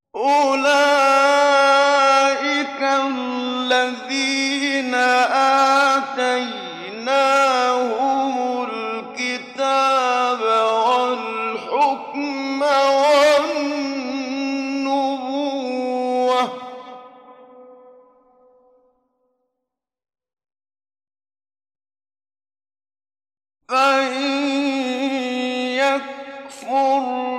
أُولَٰئِكَ الَّذِينَ آتَيْنَاهُمُ الْكِتَابَ وَالْحُكْمَ وَالنُّبُوَّةَ ۚ فَإِن يَكْفُرْ